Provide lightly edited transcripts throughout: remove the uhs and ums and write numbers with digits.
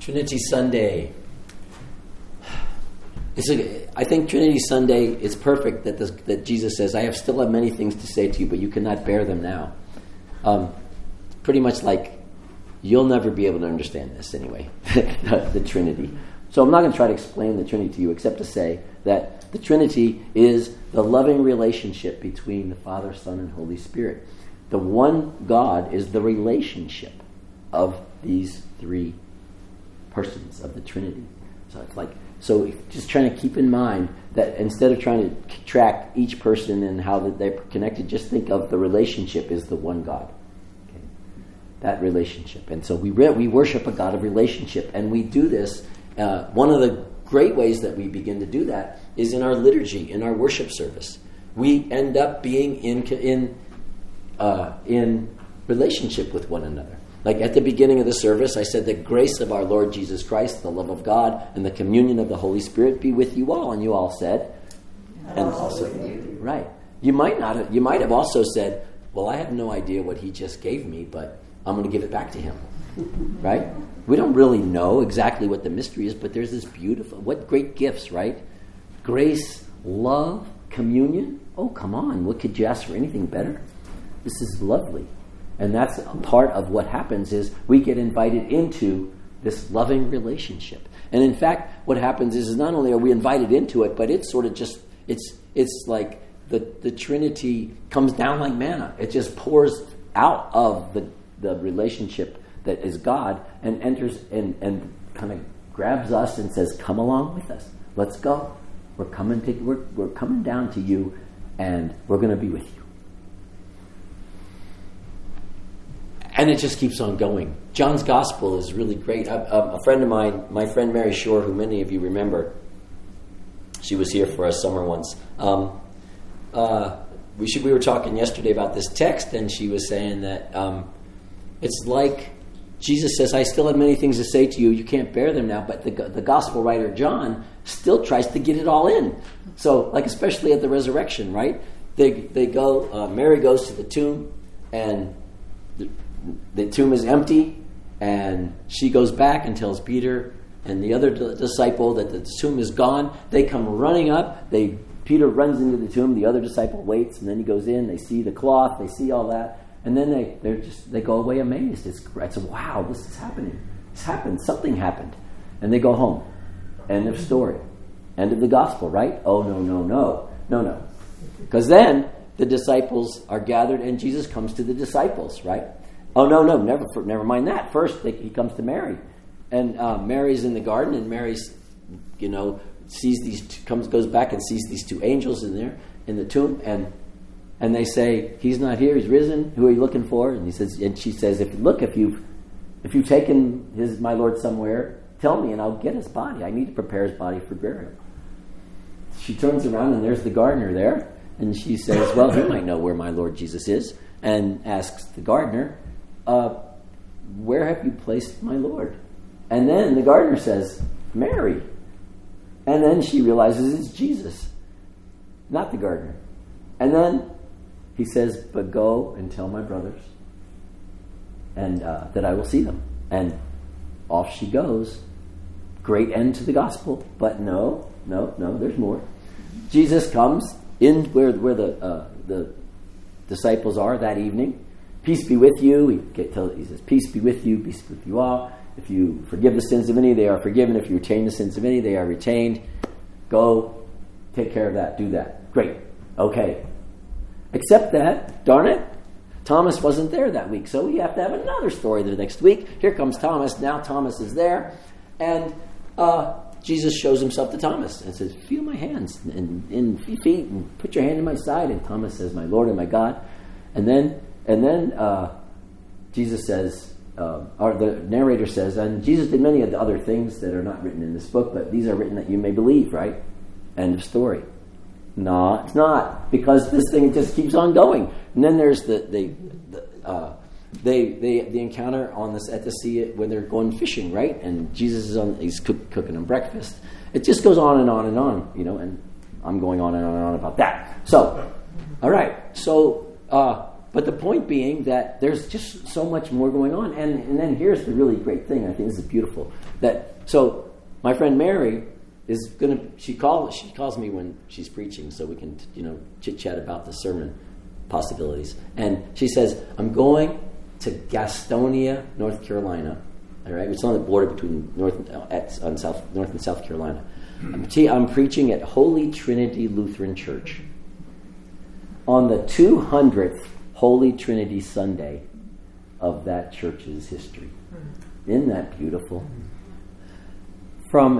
Trinity Sunday. I think Trinity Sunday is perfect that Jesus says, I still have many things to say to you, but you cannot bear them now. Pretty much like, you'll never be able to understand this anyway, the Trinity. So I'm not going to try to explain the Trinity to you, except to say that the Trinity is the loving relationship between the Father, Son, and Holy Spirit. The one God is the relationship of these three persons of the Trinity. So just trying to keep in mind that instead of trying to track each person and how that they're connected, just think of the relationship is the one God. Okay? That relationship. And so we worship a God of relationship. And we do this. One of the great ways that we begin to do that is in our liturgy, in our worship service. We end up being in relationship with one another. Like at the beginning of the service, I said, the grace of our Lord Jesus Christ, the love of God, and the communion of the Holy Spirit be with you all. And you all said, and also, right. You might have also said, well, I have no idea what he just gave me, but I'm going to give it back to him. Right? We don't really know exactly what the mystery is, but there's this beautiful, what great gifts, right? Grace, love, communion. Oh, come on. What could you ask for anything better? This is lovely. And that's a part of what happens is we get invited into this loving relationship. And in fact, what happens is not only are we invited into it, but it's sort of just, it's like the Trinity comes down like manna. It just pours out of the relationship that is God and enters and kind of grabs us and says, come along with us. Let's go. We're coming down to you and we're going to be with you. And it just keeps on going. John's Gospel is really great. A friend of mine, my friend Mary Shore, who many of you remember, she was here for a summer once. We were talking yesterday about this text, and she was saying that it's like Jesus says, I still have many things to say to you. You can't bear them now. But the Gospel writer, John, still tries to get it all in. So, like especially at the resurrection, right? They go, Mary goes to the tomb, and the tomb is empty, and she goes back and tells Peter and the other disciple that the tomb is gone. They come running up. Peter runs into the tomb. The other disciple waits, and then he goes in. They see the cloth. They see all that, and then they go away amazed. It's wow, this is happening. This happened. Something happened, and they go home. End of story. End of the gospel. Right? Oh no. Because then the disciples are gathered, and Jesus comes to the disciples. Right? Oh, no, never mind that. First, he comes to Mary. And Mary's in the garden, and Mary's, sees goes back and sees these two angels in there, in the tomb, and they say, he's not here, he's risen, who are you looking for? And she says, if you've taken my Lord somewhere, tell me and I'll get his body. I need to prepare his body for burial. She turns around and there's the gardener there, and she says, well, he might know where my Lord Jesus is, and asks the gardener, where have you placed my Lord? And then the gardener says, Mary. And then she realizes it's Jesus, not the gardener. And then he says, but go and tell my brothers and that I will see them. And off she goes. Great end to the gospel. But no, there's more. Jesus comes in where the disciples are that evening. Peace be with you. He says, peace be with you all. If you forgive the sins of any, they are forgiven. If you retain the sins of any, they are retained. Go, take care of that, do that. Great. Okay. Except that, darn it, Thomas wasn't there that week. So we have to have another story the next week. Here comes Thomas. Now Thomas is there. And Jesus shows himself to Thomas and says, feel my hands and feet and put your hand in my side. And Thomas says, my Lord and my God. And then Jesus says, or the narrator says, and Jesus did many of the other things that are not written in this book, but these are written that you may believe, right? End of story. No, it's not, because this thing just keeps on going. And then there's the encounter on this at the sea when they're going fishing, right? And Jesus he's cooking them breakfast. It just goes on and on and on, and I'm going on and on and on about that. So, all right. So But the point being that there's just so much more going on. And then here's the really great thing. I think this is beautiful. So my friend Mary is going to, she calls me when she's preaching so we can, chit-chat about the sermon possibilities. And she says, I'm going to Gastonia, North Carolina. All right, it's on the border between North and South Carolina. I'm preaching at Holy Trinity Lutheran Church on the 200th Holy Trinity Sunday of that church's history. Isn't that beautiful? From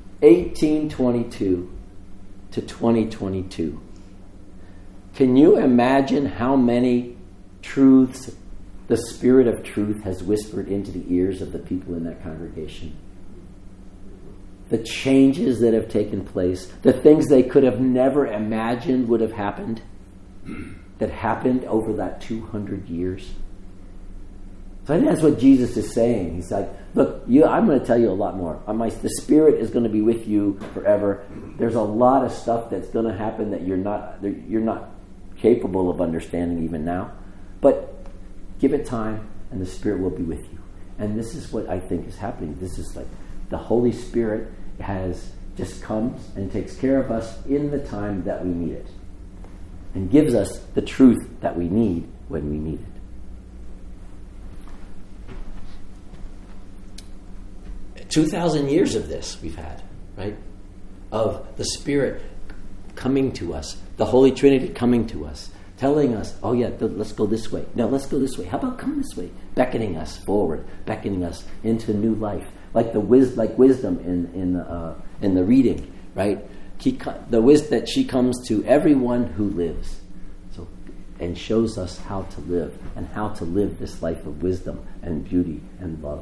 1822 to 2022. Can you imagine how many truths the Spirit of truth has whispered into the ears of the people in that congregation? The changes that have taken place, the things they could have never imagined would have happened, that happened over that 200 years. So I think that's what Jesus is saying. He's like, look, I'm going to tell you a lot more. The Spirit is going to be with you forever. There's a lot of stuff that's going to happen that you're not capable of understanding even now. But give it time, and the Spirit will be with you. And this is what I think is happening. This is like the Holy Spirit just comes and takes care of us in the time that we need it, and gives us the truth that we need when we need it. 2,000 years of this we've had, right? Of the Spirit coming to us, the Holy Trinity coming to us, telling us, oh yeah, let's go this way. No, let's go this way. How about come this way? Beckoning us forward, beckoning us into new life, like wisdom in the reading, right? The wisdom that she comes to everyone who lives, and shows us how to live and how to live this life of wisdom and beauty and love.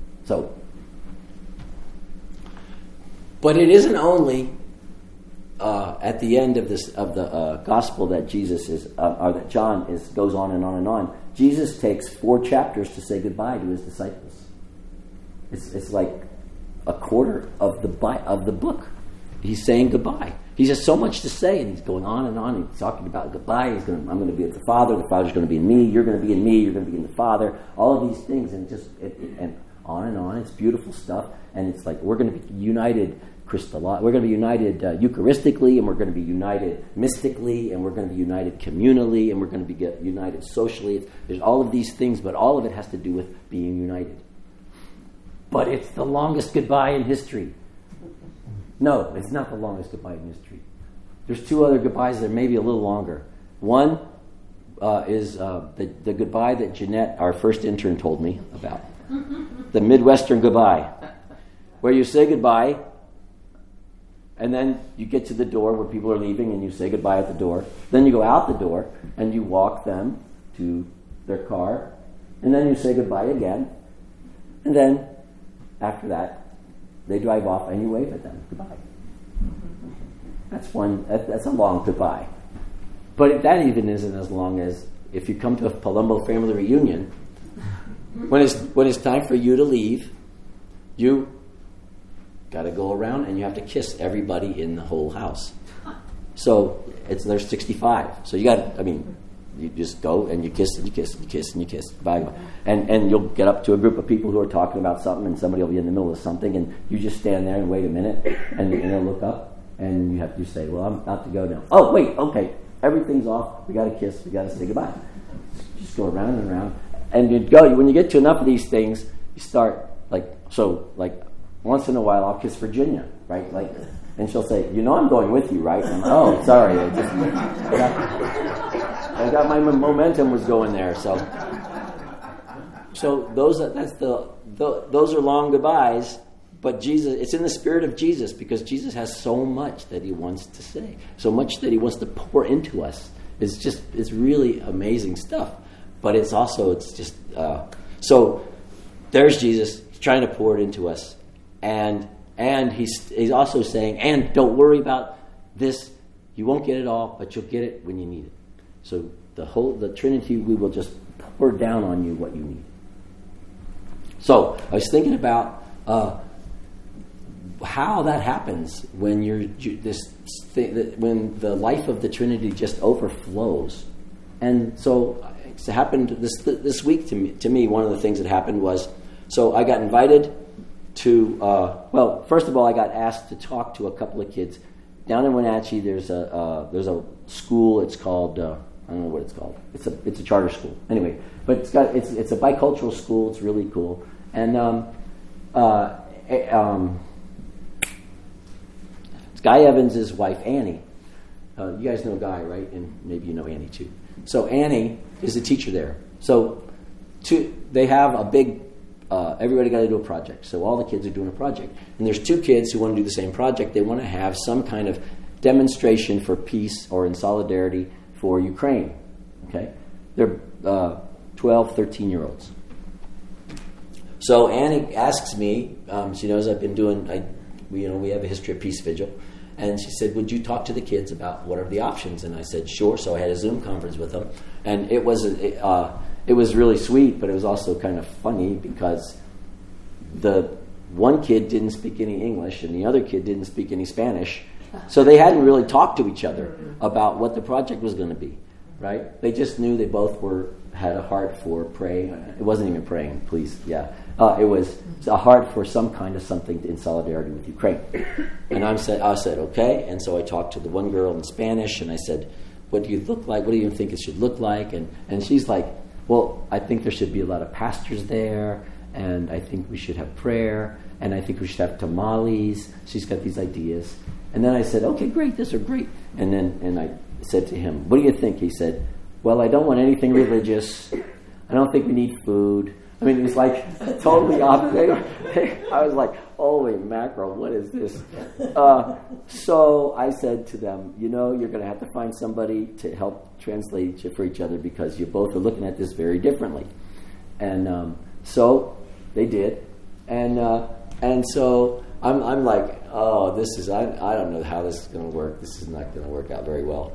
But it isn't only at the end of the gospel that Jesus is, or that John goes on and on and on. Jesus takes 4 chapters to say goodbye to his disciples. It's like a quarter of the book. He's saying goodbye. He has so much to say, and he's going on and on. He's talking about goodbye. I'm going to be with the Father. The Father's going to be in me. You're going to be in me. You're going to be in the Father. All of these things, and and on and on. It's beautiful stuff, and it's like we're going to be united. We're going to be united Eucharistically, and we're going to be united mystically, and we're going to be united communally, and we're going to be united socially. There's all of these things, but all of it has to do with being united. But it's the longest goodbye in history. No, it's not the longest goodbye in history. There's 2 other goodbyes that are maybe a little longer. One is the goodbye that Jeanette, our first intern, told me about. The Midwestern goodbye, where you say goodbye, and then you get to the door where people are leaving, and you say goodbye at the door. Then you go out the door, and you walk them to their car, and then you say goodbye again. And then, after that, they drive off, and you wave at them. Goodbye. That's a long goodbye. But that even isn't as long as if you come to a Palumbo family reunion, when it's time for you to leave, you got to go around and you have to kiss everybody in the whole house. So there's 65. So you just go and you kiss and you kiss and you kiss and you kiss. Bye. And you'll get up to a group of people who are talking about something, and somebody will be in the middle of something, and you just stand there and wait a minute, and they'll look up, and you have to say, well, I'm about to go now. Oh, wait, okay. Everything's off. We got to kiss. We got to say goodbye. Just go around and around. And when you get to enough of these things, you start once in a while I'll kiss Virginia, right? And she'll say, I'm going with you, right? And oh, sorry. I got my momentum was going there. So those are long goodbyes, but Jesus, it's in the spirit of Jesus, because Jesus has so much that he wants to say, so much that he wants to pour into us. It's really amazing stuff. But so there's Jesus trying to pour it into us. And he's also saying, and don't worry about this. You won't get it all, but you'll get it when you need it. So the Trinity, we will just pour down on you what you need. So I was thinking about how that happens when when the life of the Trinity just overflows. And so It's happened this week to me. One of the things that happened was, so I got invited to, first of all, I got asked to talk to a couple of kids. Down in Wenatchee, there's a school, it's called, I don't know what it's called. It's a charter school. Anyway, but it's a bicultural school. It's really cool. And Guy Evans' wife, Annie. You guys know Guy, right? And maybe you know Annie too. So Annie is a teacher there. So they have a big, everybody got to do a project. So all the kids are doing a project. And there's 2 kids who want to do the same project. They want to have some kind of demonstration for peace or in solidarity for Ukraine. Okay? They're 12, 13-year-olds. So Annie asks me, she knows I've been doing, we have a history of Peace Vigil. And she said, would you talk to the kids about what are the options? And I said, sure. So I had a Zoom conference with them. And it was really sweet, but it was also kind of funny because the one kid didn't speak any English and the other kid didn't speak any Spanish. So they hadn't really talked to each other about what the project was going to be, right? They just knew they both had a heart for praying. It wasn't even praying, please, yeah. It was a heart for some kind of something in solidarity with Ukraine. And I said, okay. And so I talked to the one girl in Spanish, and I said, what do you look like? What do you think it should look like? And she's like, well, I think there should be a lot of pastors there, and I think we should have prayer, and I think we should have tamales. She's got these ideas. And then I said, okay, great, these are great. And I said to him, what do you think? He said, well, I don't want anything religious. I don't think we need food. I mean, it's like totally opposite. I was like, holy mackerel, what is this? So I said to them, you're going to have to find somebody to help translate for each other because you both are looking at this very differently. And so they did. And so I'm like, oh, this is, I don't know how this is going to work. This is not going to work out very well.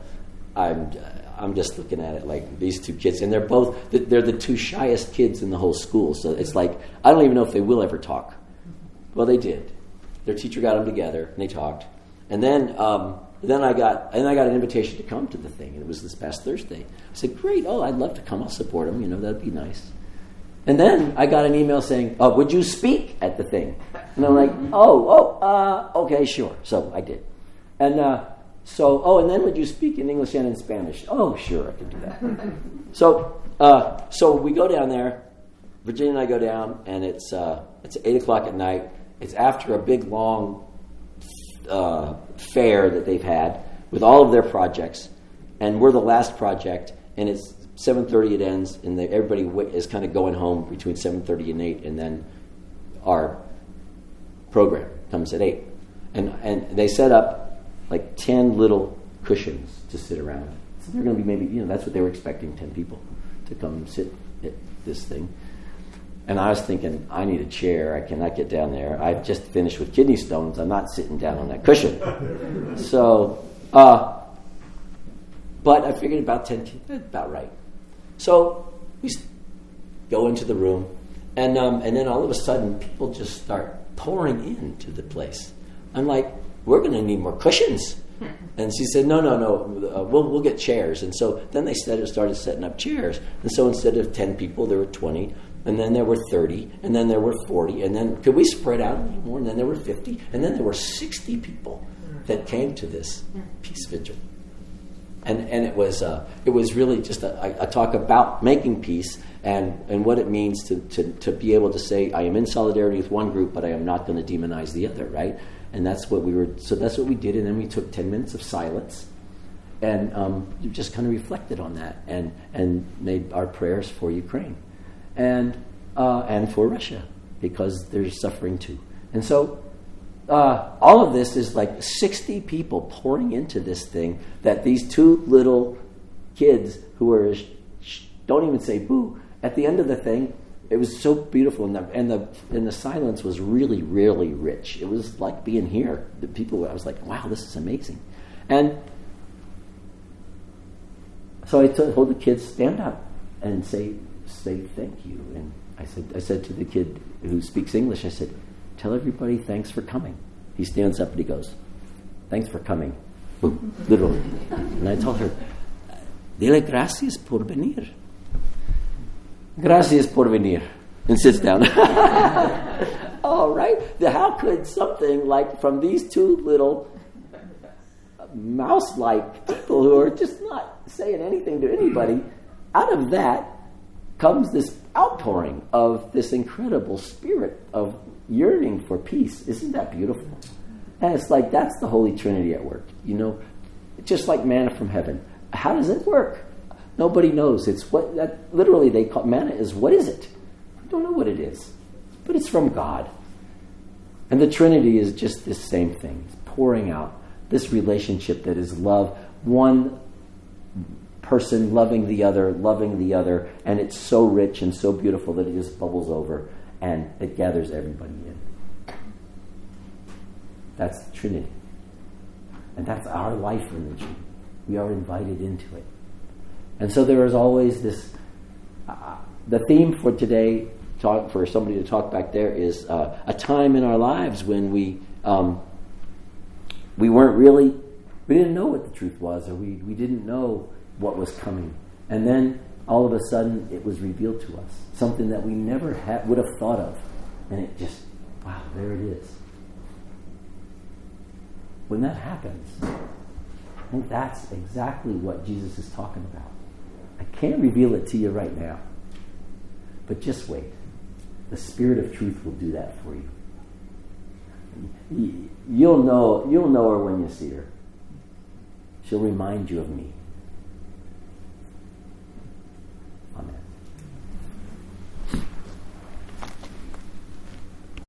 I'm just looking at it like these 2 kids, and they're the 2 shyest kids in the whole school. So it's like, I don't even know if they will ever talk. Well, they did. Their teacher got them together, and they talked. And then I got an invitation to come to the thing, and it was this past Thursday. I said, great, I'd love to come. I'll support them, that'd be nice. And then I got an email saying, would you speak at the thing? And I'm like, okay, sure. So I did. And and then would you speak in English and in Spanish? Oh, sure, I could do that. So we go down there. Virginia and I go down, and it's 8:00 at night. It's after a big, long fair that they've had with all of their projects, and we're the last project, and it's 7:30 it ends, and everybody is kind of going home between 7:30 and 8, and then our program comes at 8. And they set up like 10 little cushions to sit around. So they're going to be maybe, that's what they were expecting, 10 people to come sit at this thing. And I was thinking, I need a chair. I cannot get down there. I've just finished with kidney stones. I'm not sitting down on that cushion. So, but I figured about 10 people, about right. So we go into the room, and then all of a sudden, people just start pouring into the place. I'm like, we're going to need more cushions. And she said, no, we'll get chairs. And so then they started setting up chairs. And so instead of 10 people, there were 20. And then there were 30. And then there were 40. And then could we spread out anymore? And then there were 50. And then there were 60 people that came to this Peace Vigil. And it was really just a talk about making peace and what it means to be able to say, I am in solidarity with one group, but I am not going to demonize the other, right? And that's what we did, and then we took 10 minutes of silence, and just kind of reflected on that, and made our prayers for Ukraine, and for Russia, because there's suffering too. And so all of this is like 60 people pouring into this thing that these 2 little kids who are, don't even say boo, at the end of the thing, it was so beautiful, and the silence was really, really rich. It was like being here. The people, I was like, wow, this is amazing. And so I told the kids, stand up and say thank you. And I said to the kid who speaks English, I said, tell everybody thanks for coming. He stands up and he goes, thanks for coming. Literally. And I told her, dile gracias por venir. Gracias por venir. And sits down. Oh, right? How could something like from these two little mouse-like people who are just not saying anything to anybody, out of that comes this outpouring of this incredible spirit of yearning for peace. Isn't that beautiful? And it's like that's the Holy Trinity at work. Just like manna from heaven. How does it work? Nobody knows. It's what that literally they call manna is. What is it? I don't know what it is, but it's from God. And the Trinity is just this same thing. It's pouring out this relationship that is love, one person loving the other, and it's so rich and so beautiful that it just bubbles over and it gathers everybody in. That's the Trinity. And that's our life religion. We are invited into it. And so there is always this, the theme for today, for somebody to talk back there, is a time in our lives when we didn't know what the truth was, or we didn't know what was coming. And then all of a sudden it was revealed to us, something that we never would have thought of. And it just, wow, there it is. When that happens, I think that's exactly what Jesus is talking about. I can't reveal it to you right now, but just wait. The Spirit of truth will do that for you. You'll know her when you see her. She'll remind you of me.